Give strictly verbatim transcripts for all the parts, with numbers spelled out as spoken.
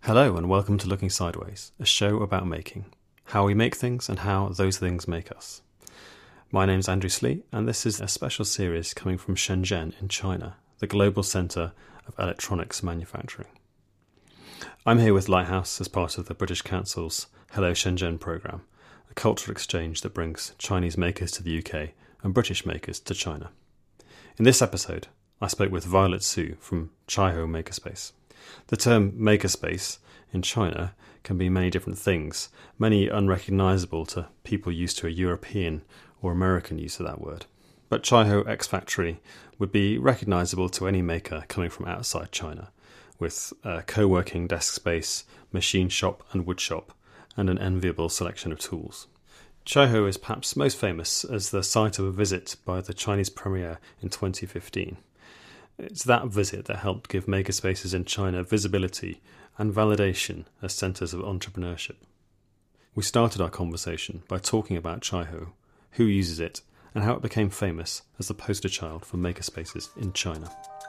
Hello and welcome to Looking Sideways, a show about making, how we make things and how those things make us. My name's Andrew Slee, and this is a special series coming from Shenzhen in China, the global centre of electronics manufacturing. I'm here with Lighthouse as part of the British Council's Hello Shenzhen programme, a cultural exchange that brings Chinese makers to the U K and British makers to China. In this episode, I spoke with Violet Su from Chaiho Makerspace. The term makerspace in China can be many different things, many unrecognisable to people used to a European or American use of that word. But Chaiho X Factory would be recognisable to any maker coming from outside China, with a co-working desk space, machine shop and wood shop, and an enviable selection of tools. Chaiho is perhaps most famous as the site of a visit by the Chinese Premier in twenty fifteen. It's that visit that helped give makerspaces in China visibility and validation as centres of entrepreneurship. We started our conversation by talking about Chaiho, who uses it, and how it became famous as the poster child for makerspaces in China.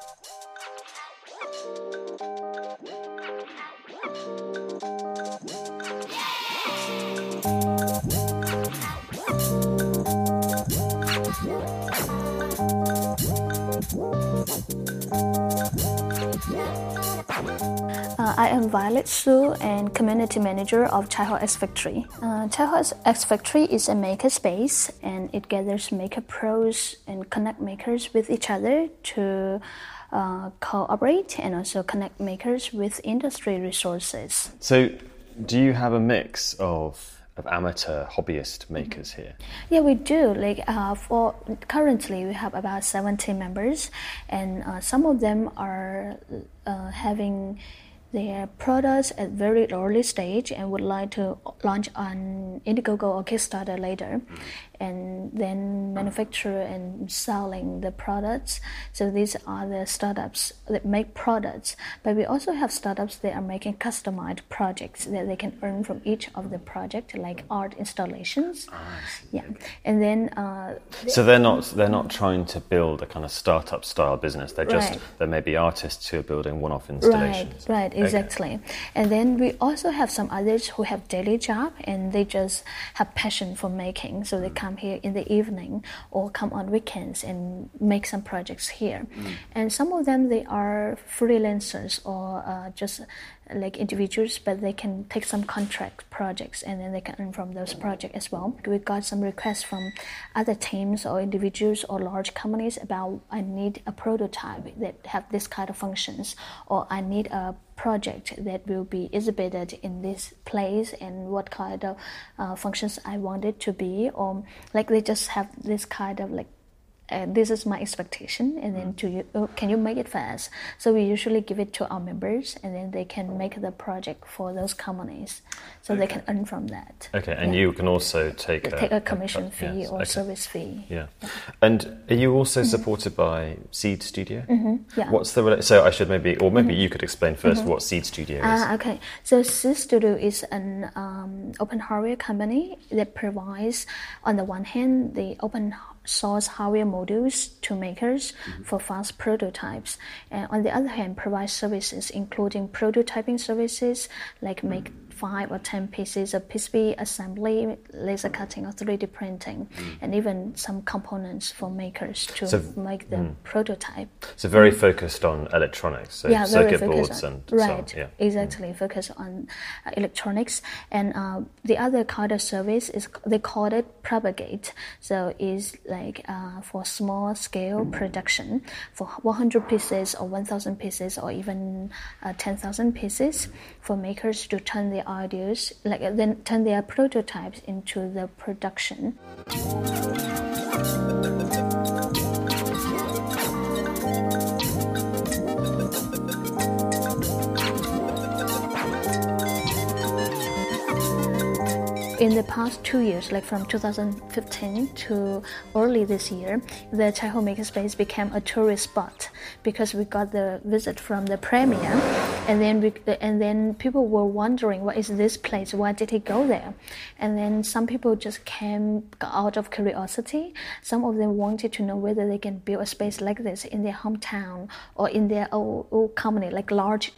Uh, I am Violet Su and Community Manager of Chaiho X Factory. Uh, Chaiho X Factory is a maker space, and it gathers maker pros and connect makers with each other to uh, cooperate and also connect makers with industry resources. So, do you have a mix of of amateur hobbyist makers here? Yeah, we do. Like uh, for currently, we have about seventy members, and uh, some of them are uh, having their products at very early stage and would like to launch on Indiegogo or Kickstarter later, and then manufacture and selling the products. So these are the startups that make products. But we also have startups that are making customized projects that they can earn from each of the project, like art installations. Ah, yeah, and then uh, so they're not they're not trying to build a kind of startup style business. They're just Right. there may be artists who are building one-off installations. Right, right, exactly. Okay. And then we also have some others who have daily job and they just have passion for making, so they come here in the evening or come on weekends and make some projects here. Mm. And some of them, they are freelancers or uh, just like individuals, but they can take some contract projects and then they can earn from those projects as well. We got some requests from other teams or individuals or large companies about, I need a prototype that have this kind of functions, or I need a project that will be exhibited in this place and what kind of uh, functions I want it to be, or like they just have this kind of like Uh, this is my expectation, and then to you, oh, can you make it fast? So we usually give it to our members, and then they can make the project for those companies, so okay. they can earn from that. Okay, and yeah. you can also take a, take a commission a, fee yes, or okay. service fee. Yeah. yeah, and are you also mm-hmm. supported by Seed Studio? Mm-hmm. Yeah. What's the so I should maybe, or maybe mm-hmm. you could explain first mm-hmm. what Seed Studio is. Uh, okay, so Seed Studio is an um, open hardware company that provides, on the one hand, the open source hardware modules to makers mm-hmm. for fast prototypes, and on the other hand provides services including prototyping services like make five or ten pieces of P C B assembly, laser cutting or three D printing, mm. and even some components for makers to so, make the mm. prototype. So very mm. focused on electronics, so yeah, circuit very boards on, and right, so on. Yeah. exactly, mm. focus on uh, electronics. And uh, the other kind of service is, they call it Propagate, so is like uh, for small scale production for one hundred pieces or one thousand pieces or even uh, ten thousand pieces for makers to turn their ideas, like then turn their prototypes into the production. In the past two years, like from two thousand fifteen to early this year, the Chaiho Makerspace became a tourist spot because we got the visit from the premier, and then we, and then people were wondering, what is this place? Why did he go there? And then some people just came out of curiosity. Some of them wanted to know whether they can build a space like this in their hometown or in their old, old company, like large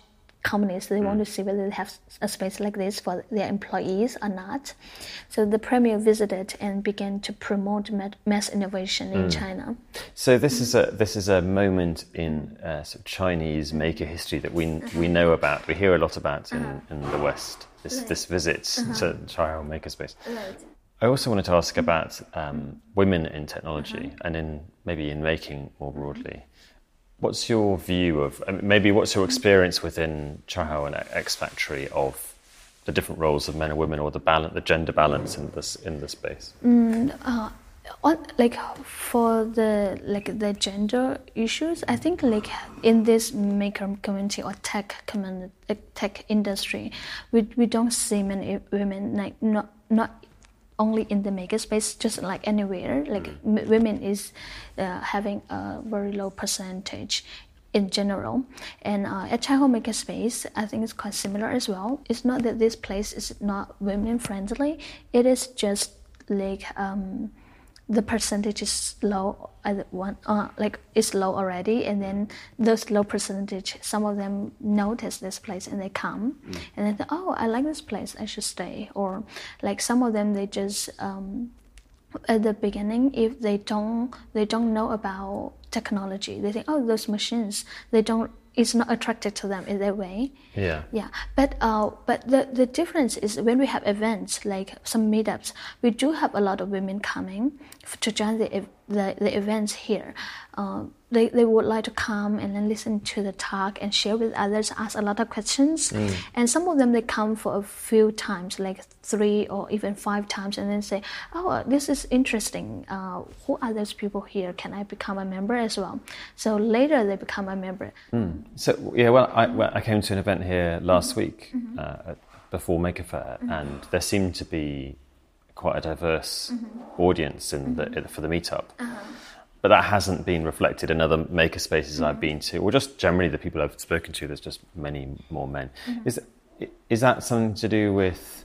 companies, they want to see whether they have a space like this for their employees or not. So the premier visited and began to promote mass innovation in mm. China. So this is a this is a moment in uh, sort of Chinese maker history that we we know about. We hear a lot about in, uh-huh. in the West. This right. this visit uh-huh. to Chaihu Makerspace. Right. I also wanted to ask about um, women in technology uh-huh. and in maybe in making more broadly. What's your view of, I mean, maybe what's your experience within Chaihu and X Factory of the different roles of men and women, or the balance, the gender balance in this in this space? Mm, uh, on, like for the like the gender issues, I think like in this maker community or tech community, tech industry, we we don't see many women, like not not. only in the makerspace, just like anywhere, like mm. m- women is uh, having a very low percentage in general. And uh, at Chaihu Makerspace, I think it's quite similar as well. It's not that this place is not women friendly, it is just like um, the percentage is low at one, uh, like it's low already, and then those low percentage, some of them notice this place and they come, mm. and they think, oh, I like this place, I should stay. Or like some of them, they just um, at the beginning, if they don't they don't know about technology, they think, oh, those machines, they don't. It's not attracted to them in that way. Yeah. Yeah. But uh, but the, the difference is when we have events like some meetups, we do have a lot of women coming to join the the, the events here. Uh, they they would like to come and then listen to the talk and share with others, ask a lot of questions. Mm. And some of them, they come for a few times, like three or even five times, and then say, oh, this is interesting. Uh, who are those people here? Can I become a member as well? So later they become a member. Mm. So yeah, well, I, well, I came to an event here last mm-hmm. week mm-hmm. uh, before Maker Faire, mm-hmm. and there seemed to be quite a diverse mm-hmm. audience in mm-hmm. the, for the meetup. Uh-huh. But that hasn't been reflected in other maker spaces mm-hmm. I've been to, or just generally the people I've spoken to. There's just many more men. Mm-hmm. Is is that something to do with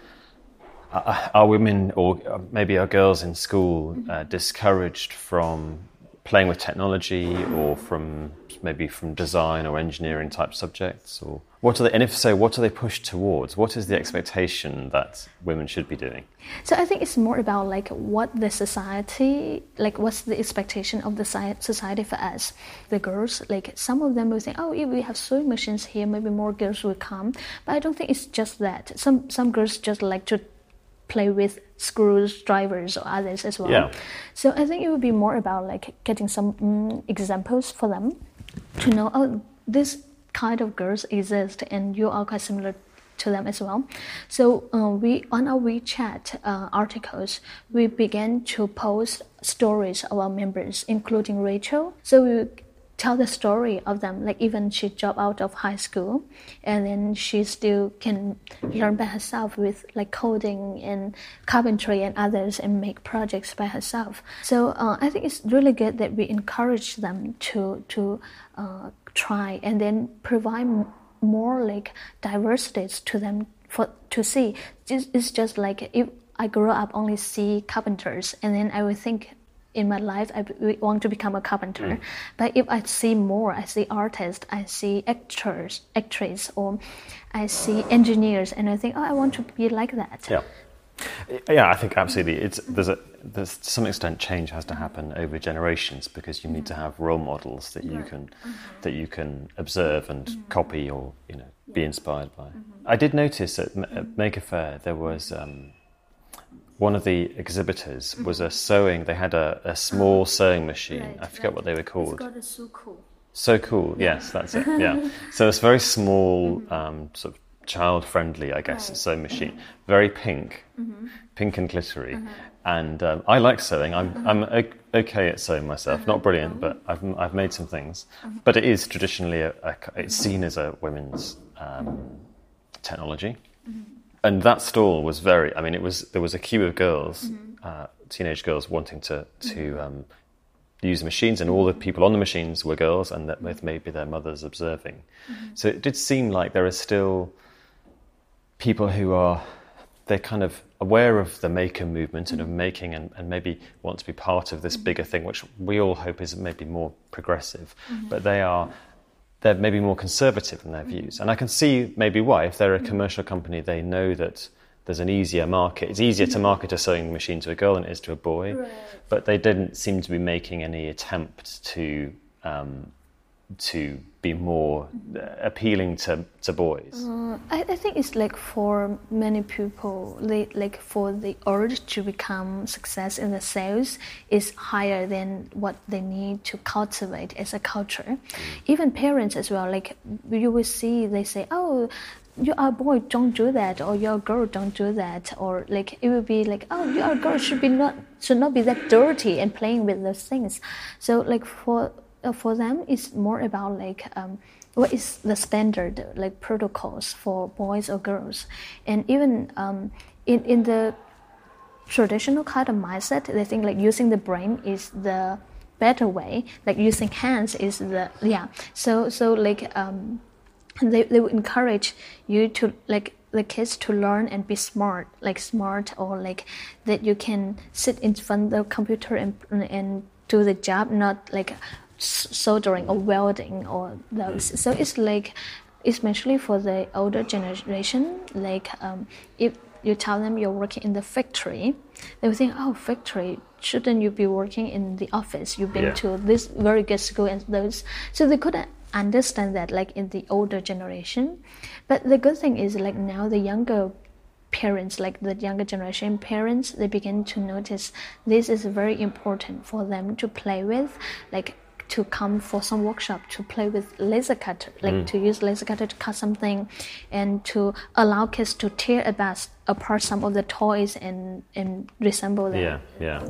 uh, are women or maybe are girls in school mm-hmm. uh, discouraged from playing with technology, or from maybe from design or engineering type subjects, or what are they? And if so, what are they pushed towards? What is the expectation that women should be doing? So I think it's more about like what the society, like what's the expectation of the society for us, the girls. Like some of them will think, oh, if we have sewing machines here, maybe more girls will come. But I don't think it's just that. Some some girls just like to play with screws, drivers, or others as well. Yeah. So I think it would be more about like getting some mm, examples for them to know, oh, this kind of girls exist, and you are quite similar to them as well. So uh, we on our WeChat uh, articles, we began to post stories of our members, including Rachel. So we tell the story of them, like even she dropped out of high school and then she still can learn by herself with like coding and carpentry and others, and make projects by herself. So uh, I think it's really good that we encourage them to to uh, try, and then provide m- more like diversities to them for to see. It's, it's just like if I grew up only see carpenters, and then I would think in my life I want to become a carpenter. Mm. But if I see more, I see artists, I see actors, actresses, or I see engineers, and I think, oh, I want to be like that. Yeah, yeah, I think absolutely. It's there's a there's to some extent change has to happen over generations, because you need to have role models that you can mm-hmm. that you can observe and mm-hmm. copy, or you know be inspired by. Mm-hmm. I did notice at, at Maker Faire there was. Um, One of the exhibitors was a sewing. They had a, a small sewing machine. Right, I forget right. what they were called. It's called a So Cool. So Cool. Yes, that's it. Yeah. So it's very small, um, sort of child-friendly, I guess, right. sewing machine. Very pink, mm-hmm. pink and glittery. Mm-hmm. And um, I like sewing. I'm mm-hmm. I'm okay at sewing myself. Mm-hmm. Not brilliant, but I've I've made some things. Mm-hmm. But it is traditionally a, a it's seen as a women's um, technology. Mm-hmm. And that stall was very. I mean, it was there was a queue of girls, mm-hmm. uh, teenage girls, wanting to to um, use the machines, and all the people on the machines were girls, and that with maybe their mothers observing. Mm-hmm. So it did seem like there are still people who are they're kind of aware of the maker movement mm-hmm. and of making, and, and maybe want to be part of this mm-hmm. bigger thing, which we all hope is maybe more progressive. Mm-hmm. But they are they're maybe more conservative in their views. And I can see maybe why. If they're a commercial company, they know that there's an easier market. It's easier to market a sewing machine to a girl than it is to a boy. Right. But they didn't seem to be making any attempt to um, to be more appealing to, to boys. Uh, I, I think it's like for many people, they, like for the urge to become success in the sales is higher than what they need to cultivate as a culture. Mm. Even parents as well, like you will see, they say, oh, you are a boy, don't do that, or you're a girl, don't do that, or like it will be like, oh, you are a girl, should be not should not be that dirty and playing with those things. So like for uh, for them, it's more about like um, what is the standard like protocols for boys or girls, and even um, in in the traditional kind of mindset, they think like using the brain is the better way, like using hands is the yeah. So so like um. They they would encourage you to like the kids to learn and be smart, like smart or like that you can sit in front of the computer and and do the job, not like soldering or welding or those. So it's like, especially for the older generation, like um, if you tell them you're working in the factory, they will think, oh, factory, shouldn't you be working in the office? You've been yeah. to this very good school and those. So they couldn't understand that like in the older generation. But the good thing is like now the younger parents, like the younger generation parents, they begin to notice this is very important for them to play with, like to come for some workshop to play with laser cutter, like mm. to use laser cutter to cut something, and to allow kids to tear apart, apart some of the toys and, and reassemble them. Yeah, yeah.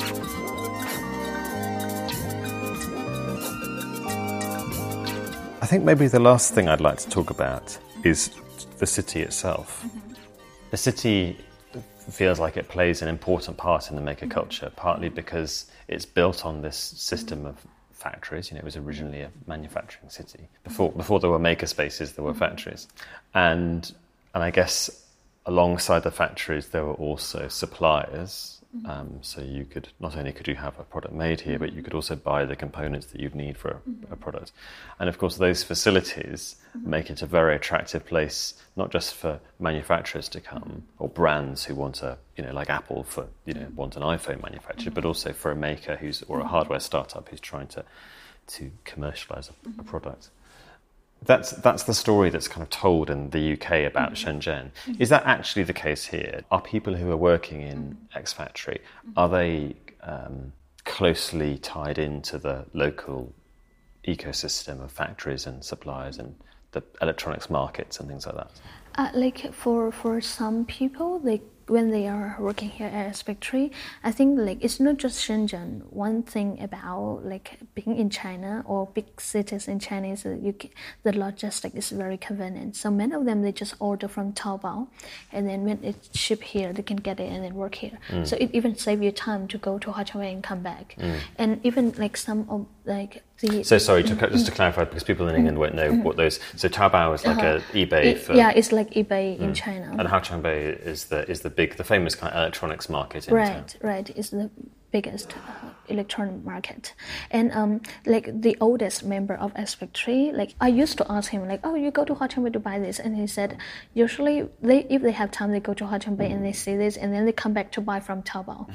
I think maybe the last thing I'd like to talk about is the city itself. Mm-hmm. The city feels like it plays an important part in the maker culture, partly because it's built on this system of factories. You know, it was originally a manufacturing city. Before before there were maker spaces, there were factories. And and I guess alongside the factories, there were also suppliers. Um, so you could, not only could you have a product made here, but you could also buy the components that you'd need for a, a product. And of course, those facilities make it a very attractive place, not just for manufacturers to come or brands who want a, you know, like Apple for, you know, want an iPhone manufactured, but also for a maker who's, or a hardware startup who's trying to, to commercialize a, a product. That's that's the story that's kind of told in the U K about mm-hmm. Shenzhen. Is that actually the case here? Are people who are working in X Factory, are they um, closely tied into the local ecosystem of factories and suppliers and the electronics markets and things like that? Uh, like for for some people, they when they are working here at X Factory, I think like it's not just Shenzhen. One thing about like being in China or big cities in China is that you can, the logistics is very convenient. So many of them, they just order from Taobao, and then when it's shipped here, they can get it and then work here. Mm. So it even saves you time to go to Huaqiangbei and come back. Mm. And even like some of like the... So sorry, to, just to clarify, because people in England won't know mm. what those... So Taobao is like uh-huh. a eBay it, for... Yeah, it's like eBay mm. in China. And Huaqiangbei is the is the big, the famous kind of electronics market in right, town. Right, right. It's the biggest uh, electronic market. And um, like the oldest member of X Factory, like I used to ask him like, oh, you go to Huaqiangbei to buy this? And he said, usually they if they have time, they go to Huaqiangbei and they see this, and then they come back to buy from Taobao.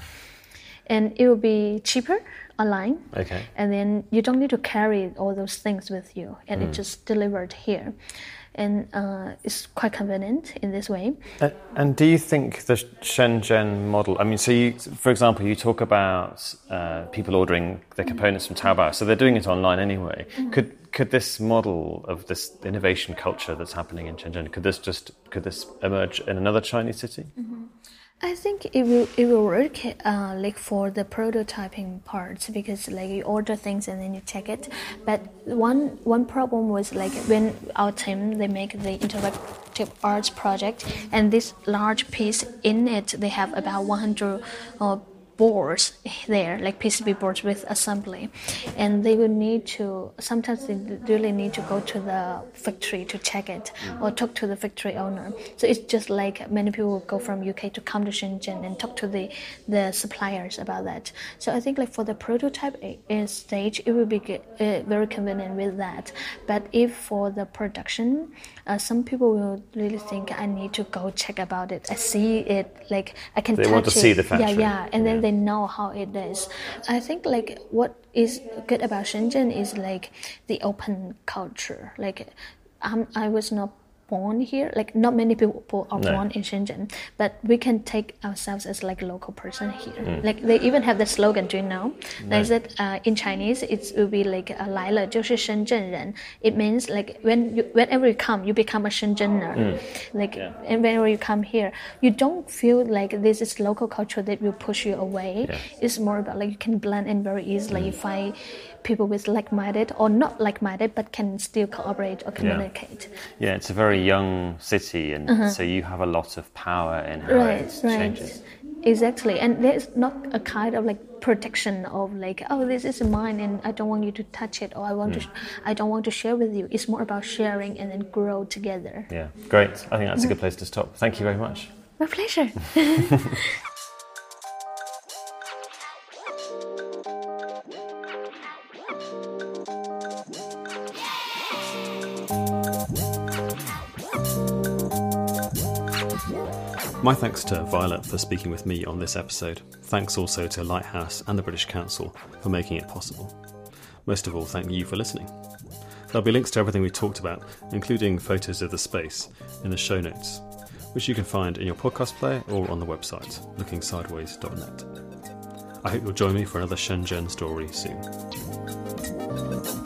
And it will be cheaper online. Okay. And then you don't need to carry all those things with you, and mm. it's just delivered here. And uh, it's quite convenient in this way. Uh, and do you think the Shenzhen model, I mean, so you, for example, you talk about uh, people ordering their components from Taobao, so they're doing it online anyway. Mm-hmm. Could could this model of this innovation culture that's happening in Shenzhen, could this just, could this emerge in another Chinese city? Mm-hmm. I think it will it will work uh, like for the prototyping parts, because like you order things and then you check it. But one one problem was like when our team, they make the interactive arts project, and this large piece in it, they have about one hundred uh, boards there, like P C B boards with assembly, and they will need to, sometimes they really need to go to the factory to check it or talk to the factory owner. So it's just like many people will go from U K to come to Shenzhen and talk to the, the suppliers about that. So I think like for the prototype stage, it will be good, uh, very convenient with that. But if for the production, uh, some people will really think I need to go check about it. I see it, like I can they touch want to it. see the factory. Yeah, yeah, and then yeah. they know how it is. I think like what is good about Shenzhen is like the open culture. Like um, I was not born here, like not many people are no. born in Shenzhen, but we can take ourselves as like a local person here. Mm. Like they even have the slogan, do you know? No. There's that uh, in Chinese, it will be like uh, 来了就是深圳人. It means like when you, whenever you come, you become a Shenzhener. Mm. Like yeah. and whenever you come here, you don't feel like this is local culture that will push you away. Yeah. It's more about like you can blend in very easily. Mm. You find people with like-minded or not like-minded, but can still cooperate or communicate. Yeah, yeah, it's a very young city, and uh-huh. so you have a lot of power in how right, it right. changes. Exactly, and there's not a kind of like protection of like, oh, this is mine and I don't want you to touch it, or I want mm. to, I don't want to share with you. It's more about sharing and then grow together. Yeah, great. I think that's a good place to stop. Thank you very much. My pleasure. My thanks to Violet for speaking with me on this episode. Thanks also to Lighthouse and the British Council for making it possible. Most of all, thank you for listening. There'll be links to everything we talked about, including photos of the space, in the show notes, which you can find in your podcast player or on the website, looking sideways dot net. I hope you'll join me for another Shenzhen story soon.